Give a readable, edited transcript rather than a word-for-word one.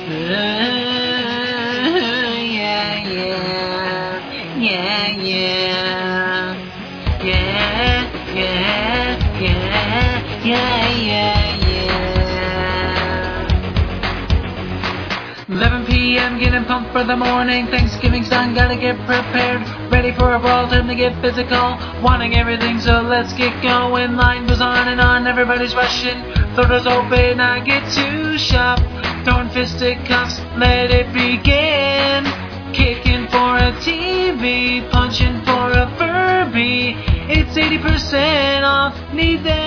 Yeah, yeah, yeah, yeah. Yeah, yeah, yeah, yeah, yeah. 11 p.m. getting pumped for the morning. Thanksgiving's done, gotta get prepared. Ready for a brawl, time to get physical. Wanting everything, so let's get going. Line goes on and on, everybody's rushing. Door doors open, I get to shop. Throwing fisticuffs, let it begin. Kicking for a TV, punching for a Furby. It's 80% off, need that.